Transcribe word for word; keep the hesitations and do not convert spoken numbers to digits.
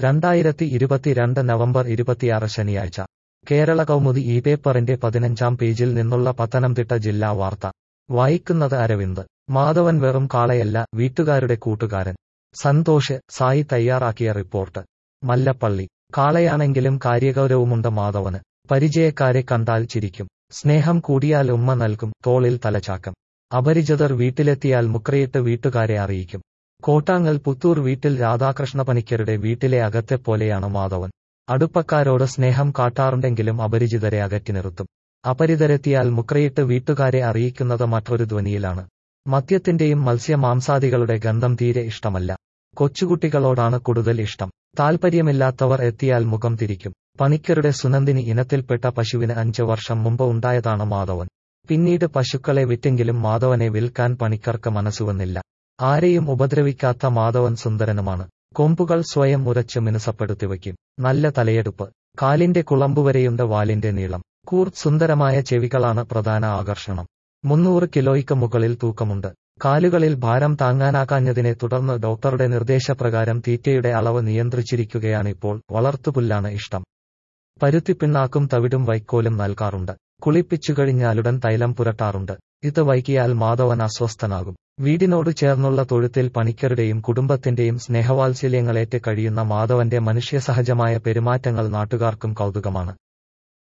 രണ്ടായിരത്തി ഇരുപത്തിരണ്ട് നവംബർ ഇരുപത്തിയാറ് ശനിയാഴ്ച കേരള കൗമുദി ഈ പേപ്പറിന്റെ പതിനഞ്ചാം പേജിൽ നിന്നുള്ള പത്തനംതിട്ട ജില്ലാ വാർത്ത വായിക്കുന്നത് അരവിന്ദ്. മാധവൻ വെറും കാളയല്ല, വീട്ടുകാരുടെ കൂട്ടുകാരൻ. സന്തോഷ് സായി തയ്യാറാക്കിയ റിപ്പോർട്ട്. മല്ലപ്പള്ളി. കാളയാണെങ്കിലും കാര്യഗൗരവമുണ്ട് മാധവന്. പരിചയക്കാരെ കണ്ടാൽ ചിരിക്കും. സ്നേഹം കൂടിയാൽ ഉമ്മ നൽകും, തോളിൽ തലചാക്കം. അപരിചിതർ വീട്ടിലെത്തിയാൽ മുക്രയിട്ട് വീട്ടുകാരെ അറിയിക്കും. കോട്ടാങ്ങൽ പുത്തൂർ വീട്ടിൽ രാധാകൃഷ്ണ പണിക്കരുടെ വീട്ടിലെ അകത്തെപ്പോലെയാണ് മാധവൻ. അടുപ്പക്കാരോട് സ്നേഹം കാട്ടാറുണ്ടെങ്കിലും അപരിചിതരെ അകറ്റി നിർത്തും. അപരിതരെത്തിയാൽ മുക്രയിട്ട് വീട്ടുകാരെ അറിയിക്കുന്നത് മറ്റൊരു ധ്വനിയിലാണ്. മദ്യത്തിന്റെയും മത്സ്യമാംസാദികളുടെ ഗന്ധം തീരെ ഇഷ്ടമല്ല. കൊച്ചുകുട്ടികളോടാണ് കൂടുതൽ ഇഷ്ടം. താൽപര്യമില്ലാത്തവർ എത്തിയാൽ മുഖം തിരിക്കും. പണിക്കരുടെ സുനന്ദിനി ഇനത്തിൽപ്പെട്ട പശുവിന് അഞ്ച് വർഷം മുമ്പ് ഉണ്ടായതാണ് മാധവൻ. പിന്നീട് പശുക്കളെ വിറ്റെങ്കിലും മാധവനെ വിൽക്കാൻ പണിക്കർക്ക് മനസ്സുവന്നില്ല. ആരെയും ഉപദ്രവിക്കാത്ത മാധവൻ സുന്ദരനുമാണ്. കൊമ്പുകൾ സ്വയം ഉരച്ച് മിനുസപ്പെടുത്തി വയ്ക്കും. നല്ല തലയെടുപ്പ്. കാലിന്റെ കുളമ്പുവരെയുണ്ട് വാലിന്റെ നീളം. കൂർത്ത് സുന്ദരമായ ചെവികളാണ് പ്രധാന ആകർഷണം. മുന്നൂറ് കിലോയ്ക്ക് മുകളിൽ തൂക്കമുണ്ട്. കാലുകളിൽ ഭാരം താങ്ങാനാകാഞ്ഞതിനെ തുടർന്ന് ഡോക്ടറുടെ നിർദ്ദേശപ്രകാരം തീറ്റയുടെ അളവ് നിയന്ത്രിച്ചിരിക്കുകയാണിപ്പോൾ. വളർത്തുപുല്ലാണ് ഇഷ്ടം. പരുത്തിപ്പിണ്ണാക്കും തവിടും വൈക്കോലും നൽകാറുണ്ട്. കുളിപ്പിച്ചുകഴിഞ്ഞാലുടൻ തൈലം പുരട്ടാറുണ്ട്. ഇത് വൈകിയാൽ മാധവൻ അസ്വസ്ഥനാകും. വീടിനോട് ചേർന്നുള്ള തൊഴുത്തിൽ പണിക്കരുടെയും കുടുംബത്തിന്റെയും സ്നേഹവാത്സല്യങ്ങളേറ്റ് കഴിയുന്ന മാധവന്റെ മനുഷ്യസഹജമായ പെരുമാറ്റങ്ങൾ നാട്ടുകാർക്കും കൗതുകമാണ്.